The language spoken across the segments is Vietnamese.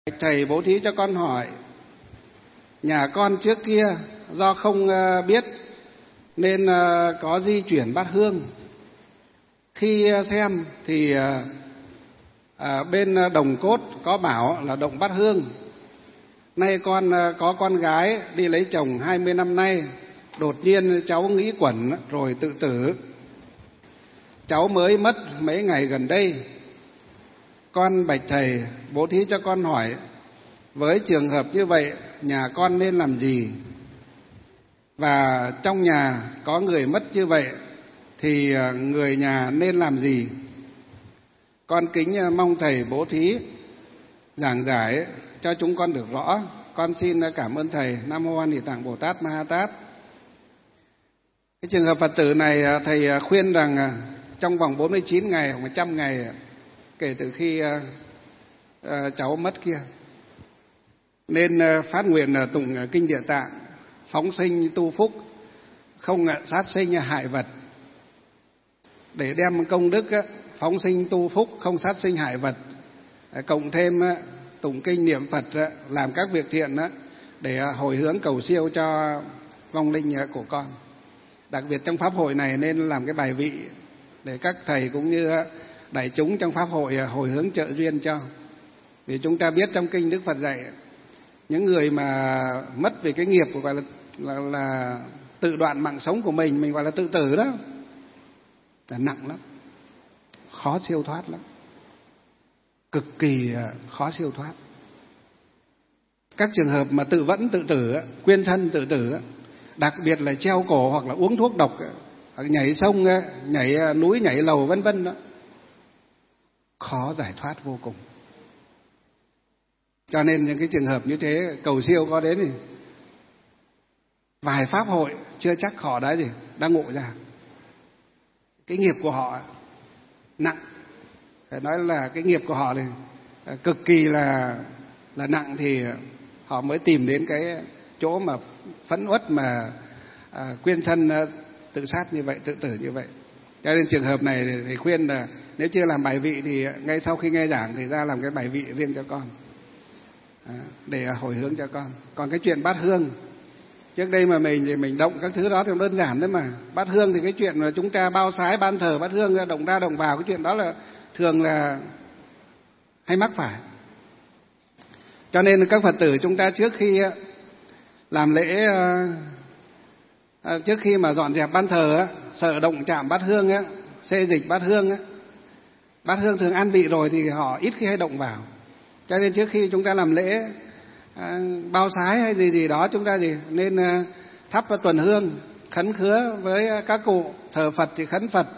Thầy bố thí cho con hỏi, nhà con trước kia do không biết nên có di chuyển bát hương. Khi xem thì bên đồng cốt có bảo là động bát hương. Nay con có con gái đi lấy chồng 20 năm nay, đột nhiên cháu nghĩ quẩn rồi tự tử. Cháu mới mất mấy ngày gần đây. Con bạch thầy bố thí cho con hỏi, với trường hợp như vậy nhà con nên làm gì? Và trong nhà có người mất như vậy thì người nhà nên làm gì? Con kính mong thầy bố thí giảng giải cho chúng con được rõ. Con xin cảm ơn thầy. Nam mô A Di Đà Bồ Tát Ma Ha Tát. Cái trường hợp Phật tử này thầy khuyên rằng trong vòng 49 ngày hoặc 100 ngày kể từ khi cháu mất kia, nên phát nguyện tụng kinh Địa Tạng, phóng sinh tu phúc, không sát sinh hại vật, để đem công đức phóng sinh tu phúc, không sát sinh hại vật, cộng thêm tụng kinh niệm Phật, làm các việc thiện để hồi hướng cầu siêu cho vong linh của con. Đặc biệt trong pháp hội này nên làm cái bài vị để các thầy cũng như đại chúng trong pháp hội hồi hướng trợ duyên cho. Vì chúng ta biết trong kinh Đức Phật dạy, những người mà mất vì cái nghiệp của gọi là tự đoạn mạng sống của mình gọi là tự tử đó, là nặng lắm, khó siêu thoát lắm, cực kỳ khó siêu thoát. Các trường hợp mà tự vẫn tự tử, quyên thân tự tử, đặc biệt là treo cổ hoặc là uống thuốc độc, hoặc nhảy sông, nhảy núi, nhảy lầu vân vân đó, khó giải thoát vô cùng. Cho nên những cái trường hợp như thế cầu siêu có đến thì vài pháp hội chưa chắc họ đã ngộ ra. Cái nghiệp của họ nặng, phải nói là cái nghiệp của họ thì cực kỳ là nặng, thì họ mới tìm đến cái chỗ mà phẫn uất mà quyên thân tự sát như vậy, tự tử như vậy. Cho nên trường hợp này thì khuyên là nếu chưa làm bài vị thì ngay sau khi nghe giảng thì ra làm cái bài vị riêng cho con, để hồi hướng cho con. Còn cái chuyện bát hương, trước đây mà mình động các thứ đó thì đơn giản đấy mà. Bát hương thì cái chuyện mà chúng ta bao sái ban thờ bát hương động ra động vào, cái chuyện đó là thường là hay mắc phải. Cho nên các Phật tử chúng ta trước khi làm lễ, trước khi mà dọn dẹp ban thờ, sợ động chạm bát hương, xê dịch bát hương. Bát hương thường an vị rồi thì họ ít khi hay động vào. Cho nên trước khi chúng ta làm lễ bao sái hay gì đó, chúng ta nên thắp tuần hương, khấn khứa với các cụ. Thờ Phật thì khấn Phật,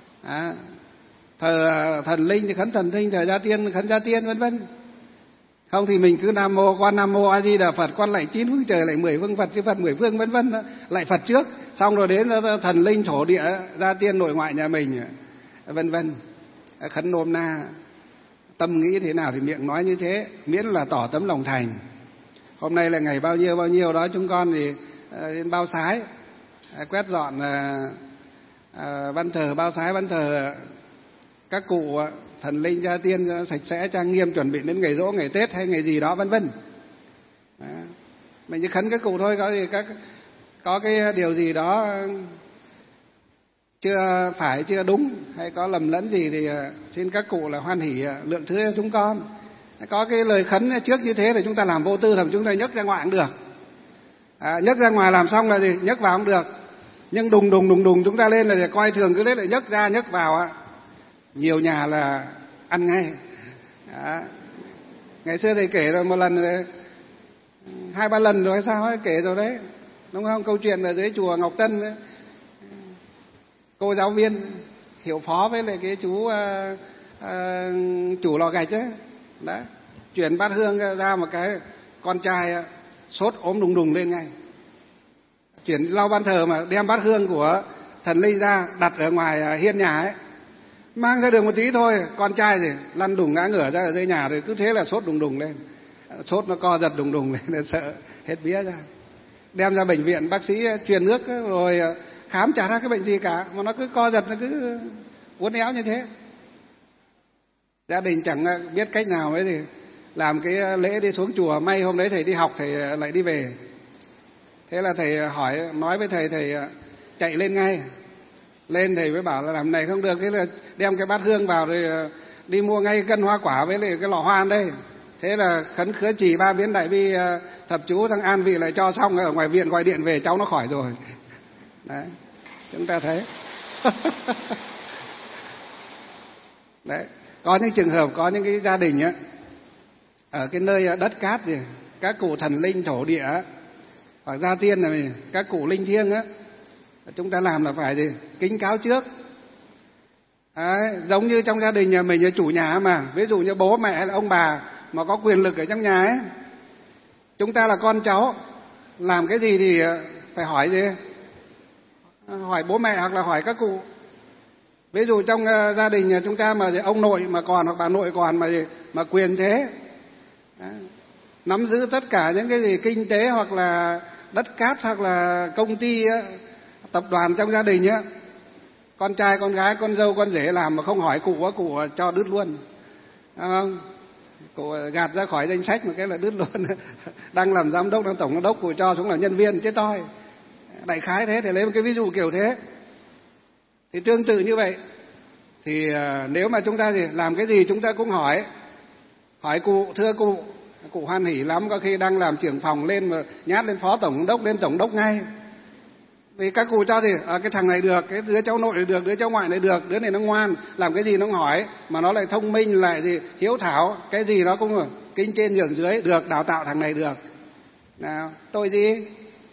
thờ thần linh thì khấn thần linh, thờ gia tiên khấn gia tiên, vân vân. Không thì mình cứ Nam mô Quan, Nam mô A Di Đà Phật, con lạy 9 phương trời, lạy 10 phương Phật, chư Phật 10 phương, vân vân, lạy Phật trước, xong rồi đến thần linh thổ địa, gia tiên nội ngoại nhà mình, vân vân, khấn nôm na. Tâm nghĩ thế nào thì miệng nói như thế, miễn là tỏ tấm lòng thành. Hôm nay là ngày bao nhiêu đó, chúng con thì bao sái, quét dọn ban thờ, bao sái ban thờ các cụ thần linh gia tiên sạch sẽ trang nghiêm, chuẩn bị đến ngày giỗ, ngày Tết hay ngày gì đó, vân vân. Mình chỉ khấn các cụ thôi, có cái điều gì đó chưa đúng hay có lầm lẫn gì thì xin các cụ là hoan hỉ lượng thứ cho chúng con. Có cái lời khấn trước như thế thì chúng ta làm vô tư, thậm chúng ta nhấc ra ngoài cũng được. Nhấc ra ngoài làm xong là gì? Nhấc vào cũng được. Nhưng đùng chúng ta lên là coi thường, cứ đấy lại nhấc ra nhấc vào. Nhiều nhà là ăn ngay. Ngày xưa thầy kể rồi một lần, 2-3 lần rồi hay sao ấy, kể rồi đấy, đúng không? Câu chuyện ở dưới chùa Ngọc Tân ấy, cô giáo viên hiệu phó với lại cái chú chủ lò gạch ấy, đấy, chuyển bát hương ra một cái con trai sốt ốm đùng lên ngay. Chuyển lau ban thờ mà đem bát hương của thần linh ra đặt ở ngoài hiên nhà ấy, mang ra đường một tí thôi, con trai thì lăn đùng ngã ngửa ra ở dưới nhà, rồi cứ thế là sốt đùng lên, sốt nó co giật đùng lên, sợ hết vía ra. Đem ra bệnh viện, bác sĩ truyền nước rồi khám chả ra cái bệnh gì cả, mà nó cứ co giật, nó cứ uốn éo như thế. Gia đình chẳng biết cách nào ấy thì làm cái lễ đi xuống chùa, may hôm đấy thầy đi học thầy lại đi về. Thế là thầy hỏi, nói với thầy, thầy chạy lên ngay. Lên thầy mới bảo là làm này không được, thế là đem cái bát hương vào rồi đi mua ngay cân hoa quả với lại cái lọ hoa đây. Thế là khấn khứa chỉ 3 biến đại bi thập chú thằng an vị lại cho xong, ở ngoài viện gọi điện về cháu nó khỏi rồi. Đấy, chúng ta thấy. Đấy, có những trường hợp, có những cái gia đình á, ở cái nơi đất cát gì, các cụ thần linh thổ địa hoặc gia tiên này, các cụ linh thiêng á, chúng ta làm là phải gì? Kính cáo trước. Đấy, giống như trong gia đình nhà mình là chủ nhà mà, ví dụ như bố mẹ hay là ông bà mà có quyền lực ở trong nhà ấy, chúng ta là con cháu, làm cái gì thì phải hỏi gì? Hỏi bố mẹ hoặc là hỏi các cụ. Ví dụ trong gia đình nhà chúng ta mà ông nội mà còn hoặc bà nội còn mà quyền thế, đấy, nắm giữ tất cả những cái gì kinh tế hoặc là đất cát hoặc là công ty, tập đoàn trong gia đình á, con trai con gái con dâu con rể làm mà không hỏi cụ, cụ cho đứt luôn, đúng không? Cụ gạt ra khỏi danh sách một cái là đứt luôn. Đang làm giám đốc, đang tổng giám đốc, cụ cho xuống là nhân viên, chết toi. Đại khái thế, thì lấy một cái ví dụ kiểu thế. Thì tương tự như vậy, thì nếu mà chúng ta làm cái gì chúng ta cũng hỏi cụ, thưa cụ hoan hỉ lắm, có khi đang làm trưởng phòng lên mà nhát lên phó tổng đốc, lên tổng đốc ngay. Vì các cụ cho thì cái thằng này được, cái đứa cháu nội này được, đứa cháu ngoại này được, đứa này nó ngoan, làm cái gì nó hỏi, mà nó lại thông minh, lại hiếu thảo, cái gì nó cũng kính trên nhường dưới, được, đào tạo thằng này được. Nào, tôi gì?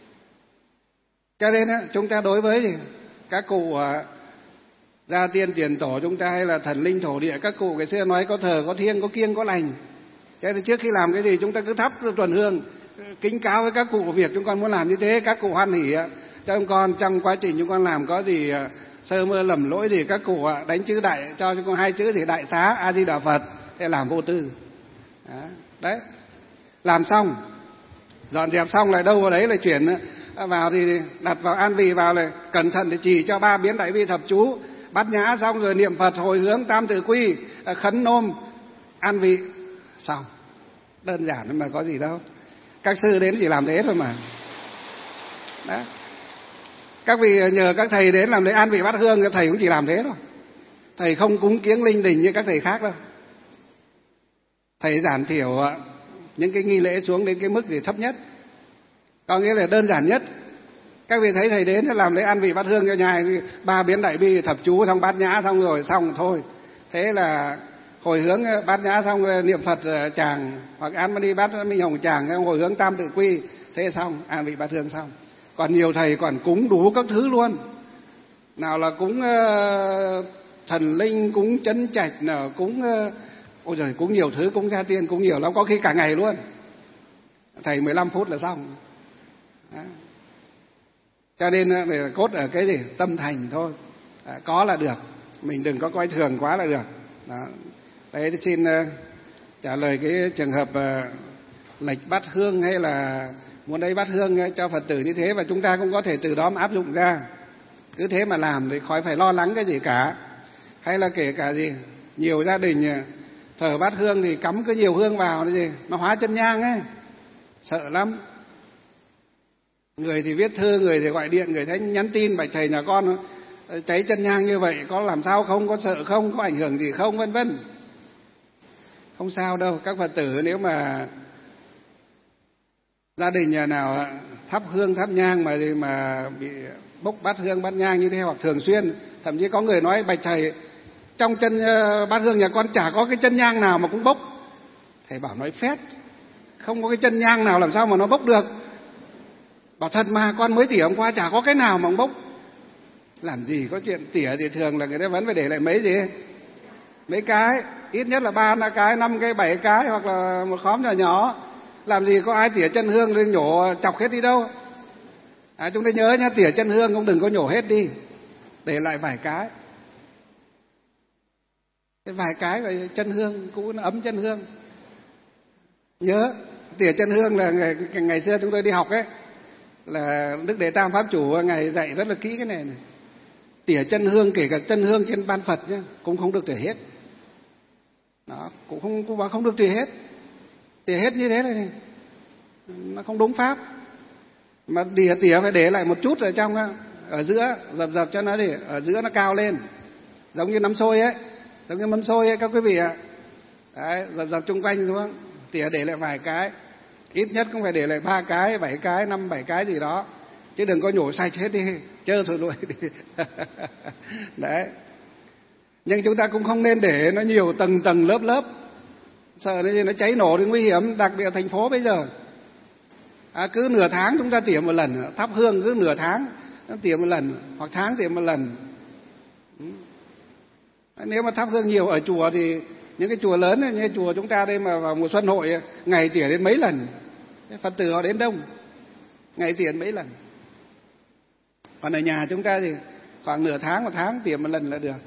Cho nên chúng ta đối với các cụ gia tiên tiền tổ chúng ta hay là thần linh thổ địa, các cụ ngày xưa nói có thờ, có thiêng, có kiêng, có lành. Cho nên trước khi làm cái gì chúng ta cứ thắp tuần hương, kính cáo với các cụ việc chúng con muốn làm như thế. Các cụ hoan hỉ cho chúng con, trong quá trình chúng con làm có gì sơ mơ lầm lỗi gì, các cụ đánh chữ đại cho chúng con 2 chữ thì đại xá A Di Đà Phật, thế làm vô tư. Đấy, làm xong dọn dẹp xong lại đâu vào đấy lại chuyển vào thì đặt vào an vị vào, lại cẩn thận thì chỉ cho 3 biến đại bi thập chú, bát nhã xong rồi niệm Phật hồi hướng tam tự quy, khấn nôm an vị xong. Đơn giản mà có gì đâu, các sư đến chỉ làm thế thôi mà. Đó, các vị nhờ các thầy đến làm lễ an vị bát hương, các thầy cũng chỉ làm thế thôi. Thầy không cúng kiếng linh đình như các thầy khác đâu. Thầy giảm thiểu những cái nghi lễ xuống đến cái mức gì thấp nhất, có nghĩa là đơn giản nhất. Các vị thấy thầy đến làm lễ an vị bát hương cho nhà, 3 biến đại bi thập chú xong bát nhã xong rồi xong thôi. Thế là hồi hướng bát nhã xong niệm Phật tràng, hoặc an đi bát minh hồng tràng, hồi hướng tam tự quy, thế xong an vị bát hương xong. Còn nhiều thầy còn cúng đủ các thứ luôn, nào là cúng thần linh, cúng trấn trạch, nào cúng ôi giời, cúng nhiều thứ, cúng gia tiên, cúng nhiều lắm, có khi cả ngày luôn. Thầy 15 phút là xong. Đó. Cho nên để cốt ở cái gì? Tâm thành thôi. Có là được, mình đừng có coi thường quá là được. Đó. Đấy, xin trả lời cái trường hợp lệch bát hương hay là muốn lấy bát hương cho Phật tử như thế, và chúng ta cũng có thể từ đó mà áp dụng ra. Cứ thế mà làm thì khỏi phải lo lắng cái gì cả. Hay là kể cả gì, nhiều gia đình thờ bát hương thì cắm cứ nhiều hương vào thì gì, nó hóa chân nhang ấy, sợ lắm. Người thì viết thư, người thì gọi điện, người thấy nhắn tin bạch thầy nhà con cháy chân nhang như vậy có làm sao không, có sợ không, có ảnh hưởng gì không, vân vân. Không sao đâu. Các Phật tử nếu mà gia đình nhà nào thắp hương thắp nhang mà bị bốc bát hương bát nhang như thế, hoặc thường xuyên, thậm chí có người nói bạch thầy trong chân bát hương nhà con chả có cái chân nhang nào mà cũng bốc. Thầy bảo nói phét, không có cái chân nhang nào làm sao mà nó bốc được. Bảo thật mà, con mới tỉa hôm qua chả có cái nào mà bốc. Làm gì có chuyện tỉa thì thường là người ta vẫn phải để lại mấy cái, ít nhất là 3 cái, 5 cái, 7 cái, hoặc là một khóm nhỏ nhỏ. Làm gì có ai tỉa chân hương lên nhổ chọc hết đi đâu. Chúng ta nhớ nhá, tỉa chân hương cũng đừng có nhổ hết đi, để lại vài cái. Cái vài cái rồi chân hương cũng ấm chân hương. Nhớ tỉa chân hương là ngày xưa chúng tôi đi học ấy, là Đức Đệ Tam Pháp Chủ ngày dạy rất là kỹ cái này. Tỉa chân hương, kể cả chân hương trên ban Phật nhá, cũng không được tỉa hết. Đó, cũng không được tỉa hết. tỉa hết như thế này nó không đúng pháp. Mà tỉa phải để lại một chút ở trong, ở giữa, dập cho nó ở giữa nó cao lên, giống như nắm xôi ấy, giống như mâm xôi ấy các quý vị ạ. Đấy, dập chung quanh xuống, tỉa để lại vài cái, ít nhất cũng phải để lại 3 cái, 7 cái, 5, 7 cái gì đó, chứ đừng có nhổ sạch hết đi, trơ thôi lụi đi. Đấy. Nhưng chúng ta cũng không nên để nó nhiều tầng lớp, sợ nó cháy nổ thì nguy hiểm, đặc biệt ở thành phố bây giờ. Cứ nửa tháng chúng ta tỉa một lần, thắp hương cứ nửa tháng tỉa một lần, hoặc tháng tỉa một lần. Nếu mà thắp hương nhiều ở chùa thì những cái chùa lớn như chùa chúng ta đây mà vào mùa xuân hội ngày tỉa đến mấy lần, Phật tử họ đến đông, ngày tỉa mấy lần. Còn ở nhà chúng ta thì khoảng nửa tháng, một tháng tỉa một lần là được.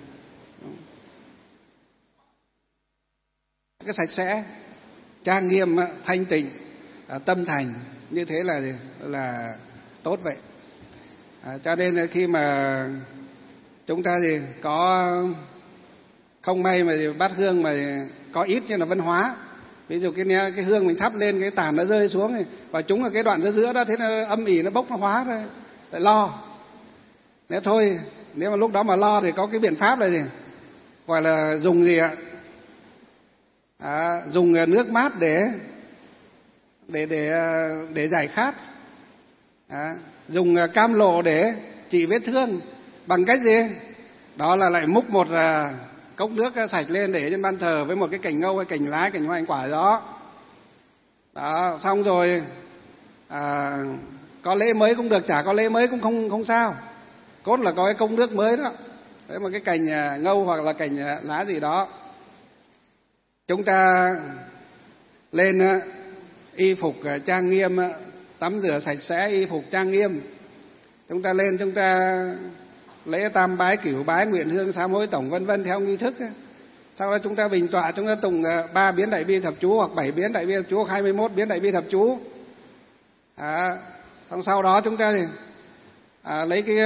Cái sạch sẽ, trang nghiêm, thanh tịnh, tâm thành, như thế là tốt vậy. Cho nên khi mà chúng ta thì có không may mà bát hương mà có ít như là văn hóa, ví dụ cái hương mình thắp lên cái tàn nó rơi xuống này, và chúng ở cái đoạn giữa đó, thế nó âm ỉ nó bốc nó hóa rồi, lại lo. Nếu thôi, nếu mà lúc đó mà lo thì có cái biện pháp là gì, gọi là dùng gì ạ? Dùng nước mát để giải khát, dùng cam lộ để trị vết thương. Bằng cách gì? Đó là lại múc một cốc nước sạch lên để trên ban thờ với một cái cành ngâu hay cành lá, cành hoa cành quả đó. Đó, xong rồi có lễ mới cũng được, chả có lễ mới cũng không sao. Cốt là có cái cốc nước mới đó, với một cái cành ngâu hoặc là cành lá gì đó. Chúng ta lên y phục trang nghiêm, tắm rửa sạch sẽ, y phục trang nghiêm. Chúng ta lên, chúng ta lễ tam bái, cửu bái, nguyện hương, sám hối tổng vân vân theo nghi thức. Sau đó chúng ta bình tọa, chúng ta tụng 3 biến đại bi thập chú, hoặc 7 biến đại bi thập chú, hoặc 21 biến đại bi thập chú. Xong sau đó chúng ta thì lấy cái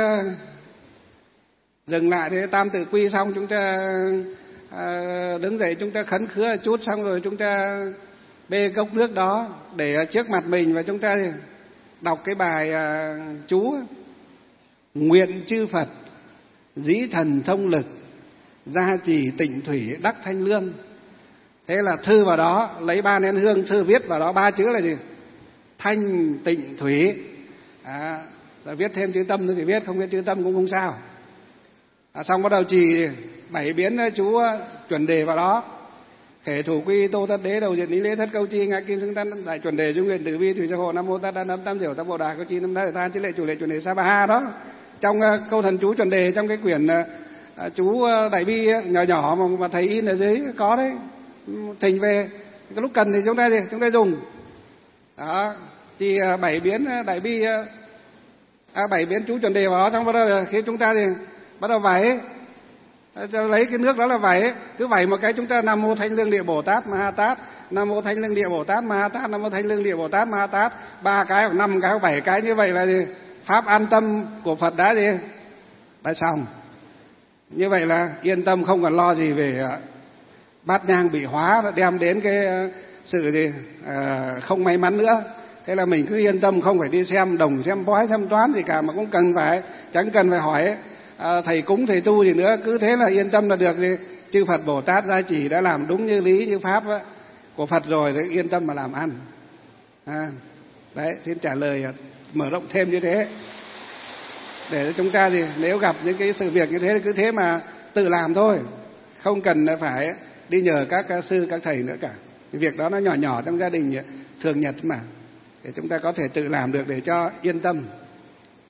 dừng lại thì tam tự quy, xong chúng ta đứng dậy, chúng ta khấn khứa chút, xong rồi chúng ta bê cốc nước đó để trước mặt mình, và chúng ta đọc cái bài chú: nguyện chư Phật dĩ thần thông lực, gia trì tịnh thủy đắc thanh lương. Thế là thư vào đó, lấy 3 nén hương, thư viết vào đó 3 chữ là gì? Thanh tịnh thủy. Rồi viết thêm chữ tâm nữa thì viết, không viết chữ tâm cũng không sao. Xong bắt đầu trì 7 biến chú chuẩn đề vào đó: khể thủ quy tô thất đế, đầu diện lý lễ thất câu chi, ngã kim xưng tân đại chuẩn đề, dung nguyện tử vi thủy gia hộ, nam mô tát đa nam tam diểu tam bồ đà câu chi năm đa than chí lệ chủ lệ chuẩn đề sa ba ha đó. Trong câu thần chú chuẩn đề trong cái quyển chú đại bi nhỏ nhỏ mà thầy in ở dưới có đấy, thỉnh về cái lúc cần thì chúng ta dùng đó. Chỉ 7 biến đại bi, 7 biến chú chuẩn đề vào đó. Xong bắt đầu khi chúng ta thì bắt đầu vẩy, lấy cái nước đó là vẩy, cứ vẩy một cái chúng ta nam mô thanh lương địa bồ tát ma ha tát, nam mô thanh lương địa bồ tát ma ha tát, nam mô thanh lương địa bồ tát ma ha tát, 3 cái hoặc 5 cái hoặc 7 cái như vậy là gì? Pháp an tâm của Phật đã xong. Như vậy là yên tâm, không còn lo gì về bát nhang bị hóa, đem đến cái sự gì không may mắn nữa. Thế là mình cứ yên tâm, không phải đi xem đồng, xem bói, xem toán gì cả, mà cũng chẳng cần phải hỏi thầy cúng thầy tu gì nữa. Cứ thế là yên tâm là được. Gì chư Phật Bồ Tát gia chỉ đã làm đúng như lý như pháp của Phật rồi, thì yên tâm mà làm ăn. Đấy, xin trả lời mở rộng thêm như thế, để chúng ta thì nếu gặp những cái sự việc như thế thì cứ thế mà tự làm thôi, không cần phải đi nhờ các sư các thầy nữa cả. Cái việc đó nó nhỏ nhỏ trong gia đình thường nhật mà, để chúng ta có thể tự làm được để cho yên tâm.